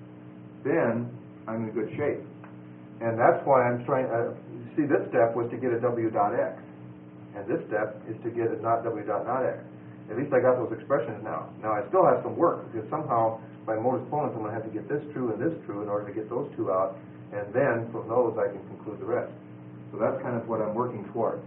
then I'm in good shape. And that's why I'm trying, uh, see, this step was to get a W dot X. And this step is to get a not W dot not X. At least I got those expressions now. Now I still have some work, because somehow by modus ponens I'm going to have to get this true and this true in order to get those two out, and then from those I can conclude the rest. So that's kind of what I'm working toward.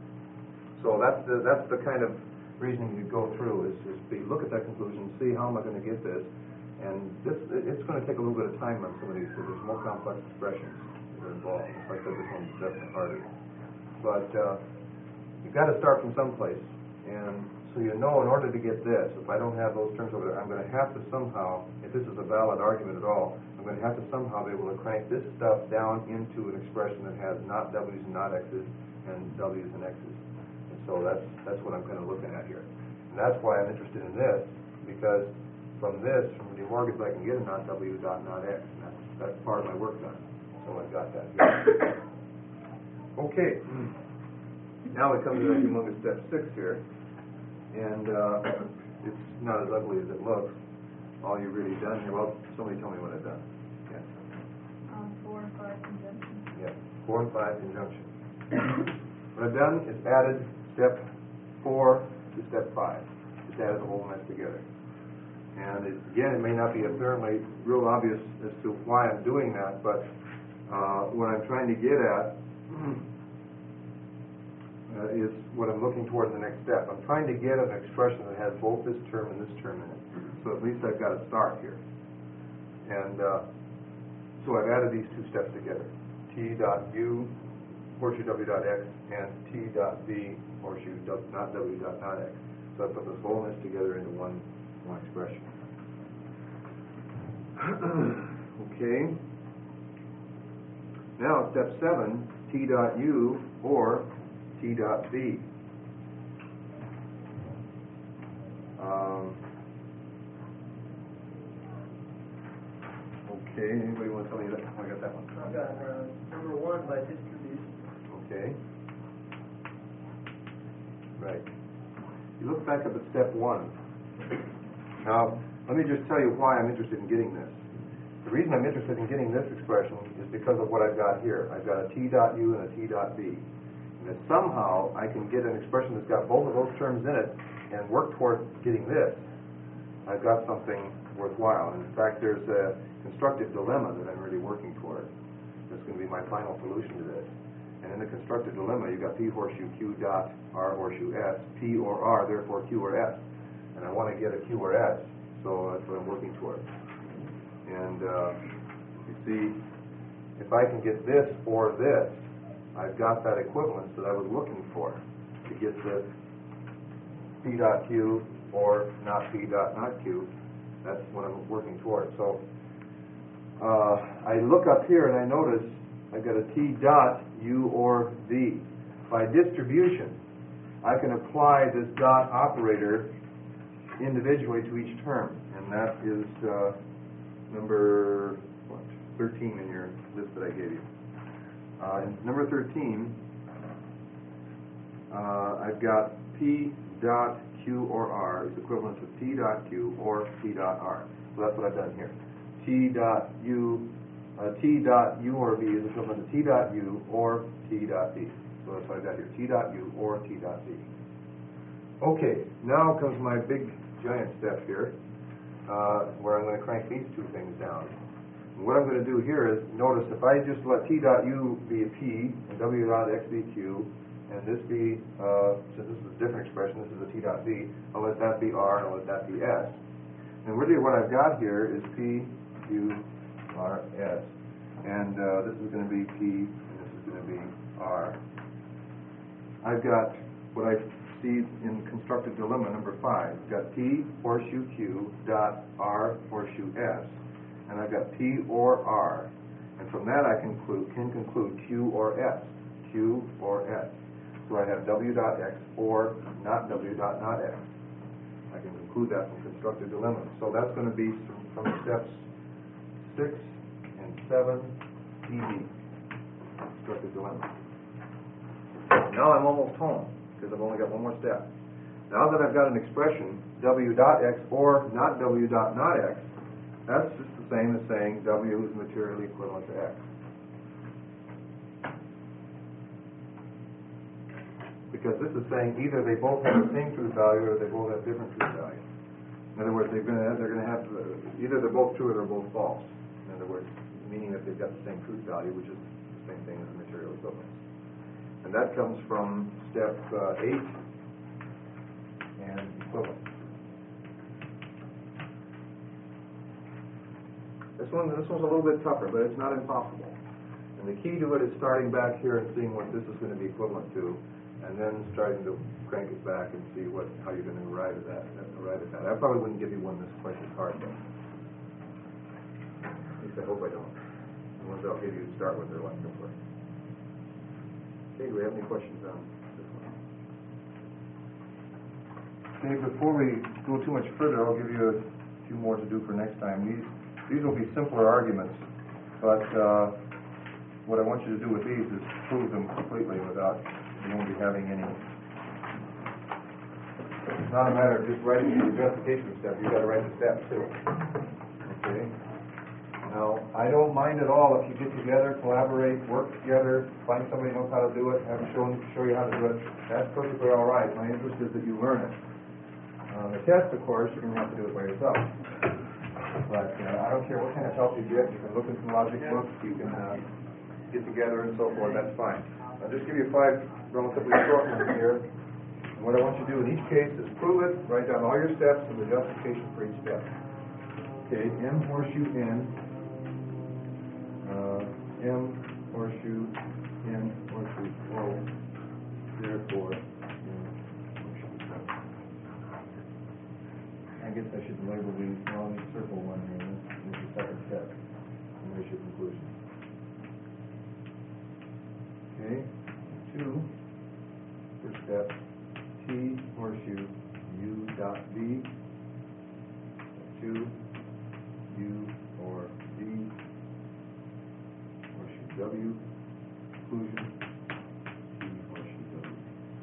So that's the that's the kind of reasoning you go through, is, is be, look at that conclusion, see how am I going to get this, and this it's going to take a little bit of time on some of these, because there's more complex expressions that are involved. Like I said, this one's definitely harder. But uh, you've got to start from someplace, and so you know in order to get this, if I don't have those terms over there, I'm going to have to somehow, if this is a valid argument at all, I'm going to have to somehow be able to crank this stuff down into an expression that has not W's and not X's and W's and X's. And so that's that's what I'm kind of looking at here. And that's why I'm interested in this, because from this, from De Morgan's, I can get a not W dot not X. And that's, that's part of my work done. So I've got that here. Okay. Now we come to that humongous step six here. And uh, it's not as ugly as it looks. All you've really done here, well, somebody tell me what I've done. Yeah. Um, four and five conjunction. Yeah, four and five conjunction. What I've done is added step four to step five. Just added the whole mess together. And it, again, it may not be apparently real obvious as to why I'm doing that, but uh, what I'm trying to get at uh, is what I'm looking toward in the next step. I'm trying to get an expression that has both this term and this term in it. So at least I've got a start here. And uh, so I've added these two steps together. T dot U, horseshoe W dot X, and T dot V, horseshoe w, not W dot not X. So I put this whole mess together into one, one expression. Okay. Now step seven, T dot U or T dot V. Um, okay, anybody want to tell me that? I got that one. I got uh, number one by distribution. Okay. Right. You look back up at step one. Now, let me just tell you why I'm interested in getting this. The reason I'm interested in getting this expression is because of what I've got here. I've got a T dot U and a T dot V. And if somehow I can get an expression that's got both of those terms in it and work toward getting this, I've got something worthwhile. And in fact, there's a constructive dilemma that I'm really working toward. That's going to be my final solution to this. And in the constructive dilemma, you've got P horseshoe Q dot R horseshoe S, P or R, therefore Q or S. And I want to get a Q or S, so that's what I'm working toward. And uh, you see, if I can get this or this, I've got that equivalence that I was looking for to get this P dot Q or not P dot not Q. That's what I'm working toward. So uh, I look up here and I notice I've got a T dot U or V. By distribution, I can apply this dot operator individually to each term, and that is uh, number what, thirteen in your list that I gave you. Uh, in number thirteen, uh, I've got P dot Q or R is equivalent to P dot Q or P dot R. So that's what I've done here. T dot U, uh, T dot U or V is equivalent to T dot U or T dot V. So that's what I've got here. T dot U or T dot V. Okay, now comes my big giant step here, uh, where I'm going to crank these two things down. And what I'm going to do here is, notice if I just let T dot U be a P, and W dot X be Q, and this be, uh, since this is a different expression, this is a T dot V, I'll let that be R, and I'll let that be S. And really what I've got here is P, Q, R, S. And uh, this is going to be P, and this is going to be R. I've got what I see in constructed dilemma number five. I've got P horseshoe Q dot R horseshoe S. And I've got P or R. And from that I conclude, can conclude Q or S. Q or S. So I have W dot X or not W dot not X. I can conclude that from constructed dilemmas. So that's going to be from, from steps six and seven P D. Constructed dilemma. Now I'm almost home, because I've only got one more step. Now that I've got an expression, W dot X or not W dot not X, that's just the same as saying W is materially equivalent to X. Because this is saying either they both have the same truth value or they both have different truth value. In other words, they're going to, they're going to have to, either they're both true or they're both false. In other words, meaning that they've got the same truth value, which is the same thing as the material equivalence. And that comes from step uh, eight and equivalence. This one, this one's a little bit tougher, but it's not impossible. And the key to it is starting back here and seeing what this is going to be equivalent to, and then starting to crank it back and see what how you're going to arrive at that. Arrive at that. I probably wouldn't give you one that's quite as hard, though. At least I hope I don't. The ones I'll give you to start with are like simpler. Okay, do we have any questions on this one? Okay, before we go too much further, I'll give you a few more to do for next time. These these will be simpler arguments, but uh, what I want you to do with these is prove them completely without you won't be having any. It's not a matter of just writing the justification step. You've got to write the steps too. Okay. Now, I don't mind at all if you get together, collaborate, work together, find somebody who knows how to do it, have them show, show you how to do it. That's perfectly all right. My interest is that you learn it. Uh, the test, of course, you're going to have to do it by yourself. But uh, I don't care what kind of help you get. You can look in some logic books. You can uh, get together and so forth. That's fine. I'll just give you five relatively short ones here. And what I want you to do in each case is prove it, write down all your steps and the justification for each step. Okay, M horseshoe N. Uh, M horseshoe N horseshoe O. Therefore, M horseshoe O. I guess I should label these long circle one here. This is the second step. Ratio conclusion. Okay, two. First step, T horseshoe U dot V. Two, U or V. Horseshoe W. Conclusion, T horseshoe W.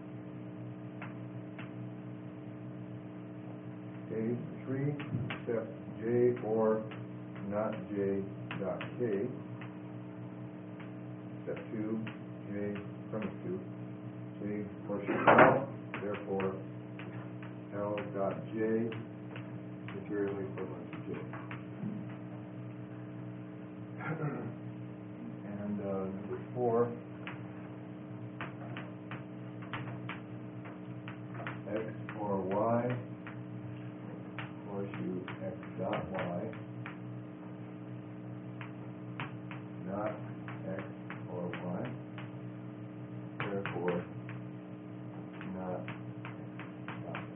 Okay, three. Step J or not J dot K. Step two, J premise two. J horseshoe L, therefore L dot J materially equivalent to J. And uh, number four, X or Y, horseshoe X dot Y, not X or Y, therefore not X dot Y.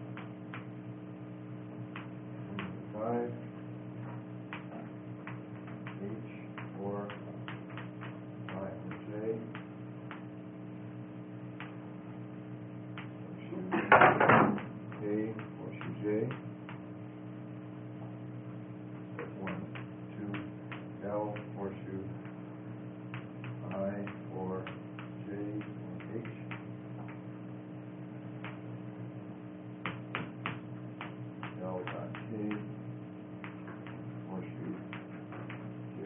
Number five, H or Y or J, horseshoe K, horseshoe J. Step one, two, L, horseshoe I or J or H. L dot K, horseshoe J.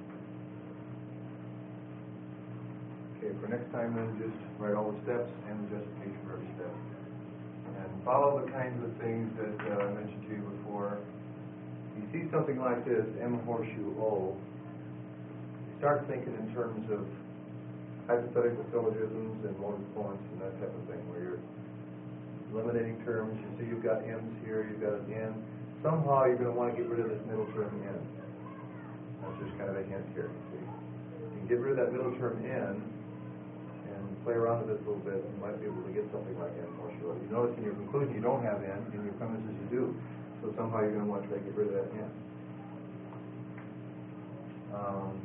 Okay, for next time then, just write all the steps and the justification for every step. And follow the kinds of things that uh, I mentioned to you before. You see something like this, M horseshoe O, you start thinking in terms of hypothetical syllogisms and modus ponens and that type of thing, where you're eliminating terms. You see you've got m's here, you've got an n. Somehow you're going to want to get rid of this middle term n. That's just kind of a hint here. See? You can get rid of that middle term n and play around with this a little bit. You might be able to get something like n more sure. You notice in your conclusion you don't have n, in your premises you do. So somehow you're going to want to try to get rid of that n. Um,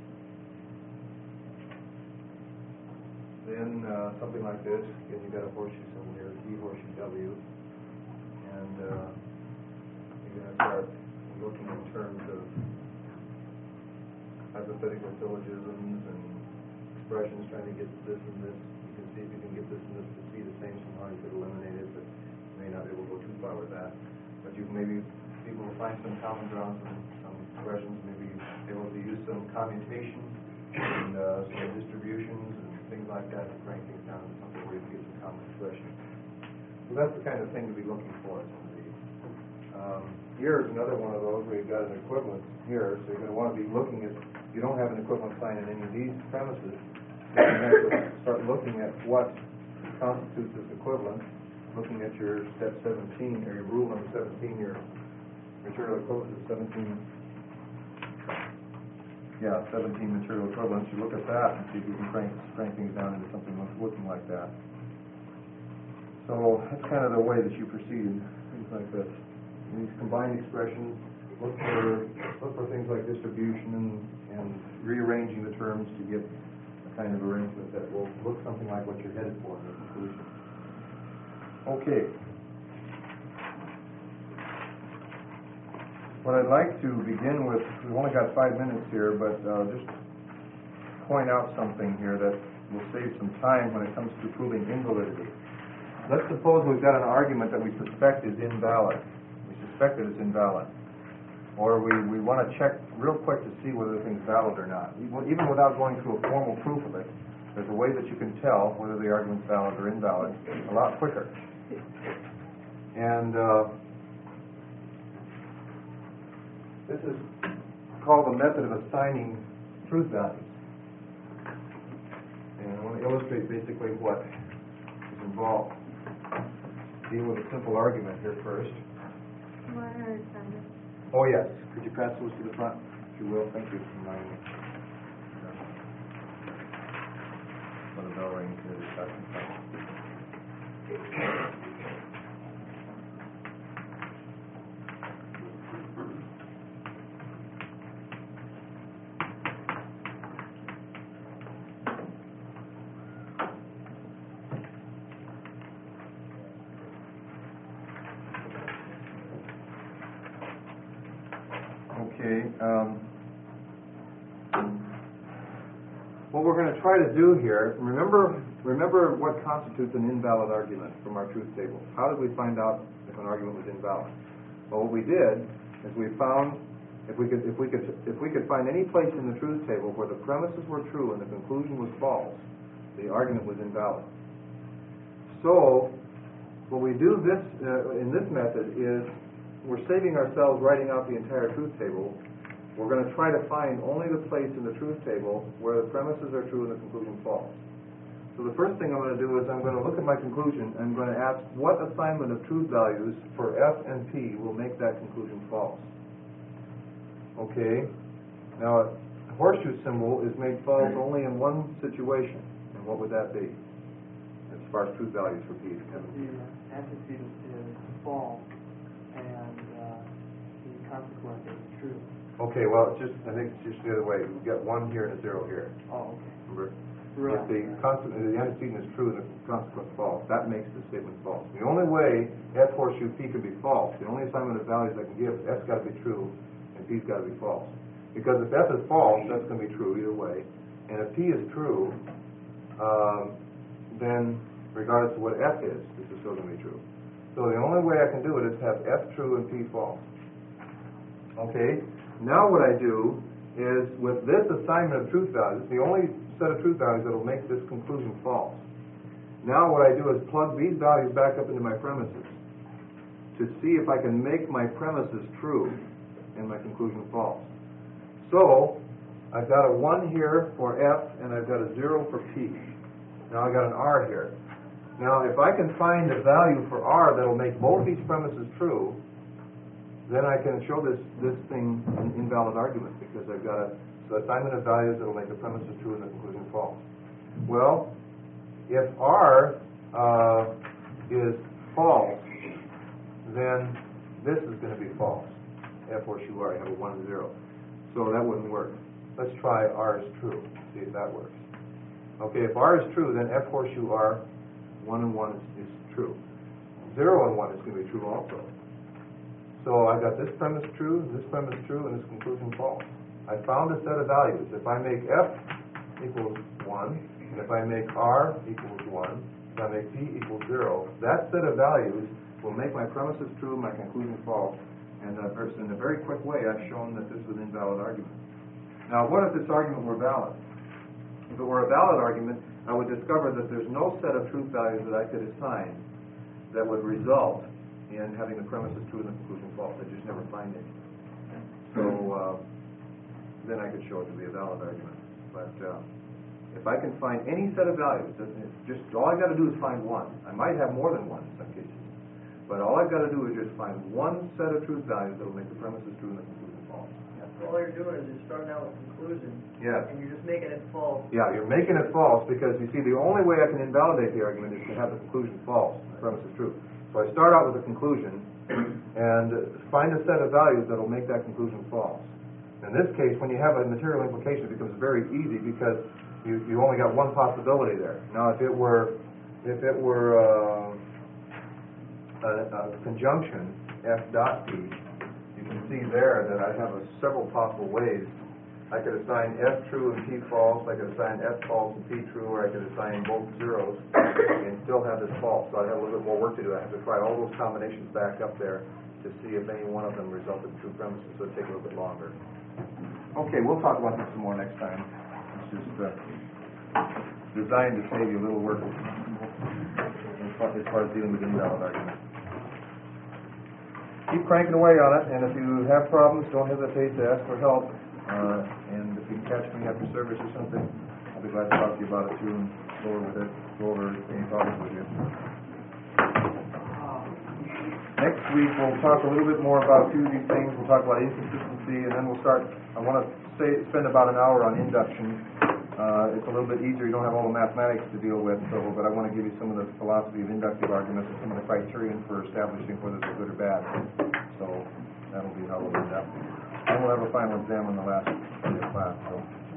then uh, something like this, again you've got a horseshoe symbol here, T horseshoe W, and uh, you're going to start looking in terms of hypothetical syllogisms and expressions, trying to get this and this. You can see if you can get this and this to see the same somehow. You could eliminate it, but you may not be able to go too far with that. But you maybe people will find some common ground, some, some expressions, maybe be able to use some commutation and uh, some distributions and things like that to break things down to something where you can get some common expressions. So that's the kind of thing to be looking for in some of these. Um, here is another one of those where you've got an equivalent here, so you're going to want to be looking at, if you don't have an equivalent sign in any of these premises, you're going to start looking at what constitutes this equivalent, looking at your step seventeen, or your rule number seventeen, your material equivalent is seventeen. Yeah, seventeen material equivalents. You look at that and see if you can crank, crank things down into something looking like that. So that's kind of the way that you proceed, things like this. These combined expressions, look for look for things like distribution and, and rearranging the terms to get a kind of arrangement that will look something like what you're headed for in the conclusion. Okay. What I'd like to begin with, we've only got five minutes here, but uh, just point out something here that will save some time when it comes to proving invalidity. Let's suppose we've got an argument that we suspect is invalid. We suspect that it's invalid. Or we, we want to check real quick to see whether the thing's valid or not. Even without going through a formal proof of it, there's a way that you can tell whether the argument's valid or invalid a lot quicker. And uh, this is called the method of assigning truth values. And I want to illustrate basically what is involved. Deal with a simple argument here first. Oh yes, could you pass those to the front, if you will? Thank you for reminding me. When the bell rings, here, just back in front. Okay. Um, what we're going to try to do here, remember, remember what constitutes an invalid argument from our truth table. How did we find out if an argument was invalid? Well, what we did is we found if we could if we could if we could find any place in the truth table where the premises were true and the conclusion was false, the argument was invalid. So, what we do this uh, in this method is we're saving ourselves writing out the entire truth table. We're going to try to find only the place in the truth table where the premises are true and the conclusion false. So the first thing I'm going to do is I'm going to look at my conclusion and I'm going to ask what assignment of truth values for F and P will make that conclusion false. Okay. Now, a horseshoe symbol is made false only in one situation. And what would that be? As far as truth values for P, Kevin? The antecedent is false, and uh, the consequent is true. Okay, well, it's just, I think it's just the other way. We've got one here and a zero here. Oh, okay. Remember? Right. If the, constant, the antecedent is true and the consequent false, that makes the statement false. The only way F horseshoe P could be false, the only assignment of values I can give is F's got to be true and P's got to be false. Because if F is false, that's going to be true either way. And if P is true, um, then regardless of what F is, this is still going to be true. So the only way I can do it is have F true and P false. Okay? Now what I do is, with this assignment of truth values, the only set of truth values that will make this conclusion false. Now what I do is plug these values back up into my premises to see if I can make my premises true and my conclusion false. So, I've got a one here for F, and I've got a zero for P. Now I've got an R here. Now, if I can find a value for R that'll make both these premises true, then I can show this, this thing an invalid argument, because I've got a so assignment of values that'll make the premises true and the conclusion false. Well, if R uh, is false, then this is going to be false. F horseshoe R, I have a one and zero. So that wouldn't work. Let's try R is true, see if that works. Okay, if R is true, then F horseshoe R, one and one is, is true. Zero and one is going to be true also. So I've got this premise true, this premise true, and this conclusion false. I found a set of values. If I make F equals one, and if I make R equals one, if I make P equals zero, that set of values will make my premises true, my conclusion false, and uh, in a very quick way I've shown that this was an invalid argument. Now, what if this argument were valid? If it were a valid argument, I would discover that there's no set of truth values that I could assign that would result in having the premises true and the conclusion false. I just never find any. So uh, then I could show it to be a valid argument. But uh, if I can find any set of values, it's just all I've got to do is find one. I might have more than one in some cases. But all I've got to do is just find one set of truth values that will make the premises true and the conclusion false. So all you're doing is you're starting out with a conclusion, Yes. and you're just making it false. Yeah, you're making it false because, you see, the only way I can invalidate the argument is to have the conclusion false, the premise is true. So I start out with a conclusion and find a set of values that will make that conclusion false. In this case, when you have a material implication, it becomes very easy because you, you only got one possibility there. Now, if it were, if it were uh, a, a conjunction, F dot P, you can see there that I have a, several possible ways. I could assign F true and P false, I could assign F false and P true, or I could assign both zeros and still have this false. So I have a little bit more work to do. I have to try all those combinations back up there to see if any one of them resulted in true premises, so it'll take a little bit longer. Okay, we'll talk about this some more next time. It's just uh, designed to save you a little work as far as, far as dealing with invalid arguments. Keep cranking away on it, and if you have problems, don't hesitate to ask for help. Uh, and if you can catch me after service or something, I'll be glad to talk to you about it too and go over with it, go over any problems with you. Next week we'll talk a little bit more about two of these things. We'll talk about inconsistency, and then we'll start. I want to say, spend about an hour on induction. Uh, it's a little bit easier. You don't have all the mathematics to deal with, so but I want to give you some of the philosophy of inductive arguments and some of the criterion for establishing whether they're good or bad. So that'll be how we'll end up. And we'll have a final exam on the last day of class. So.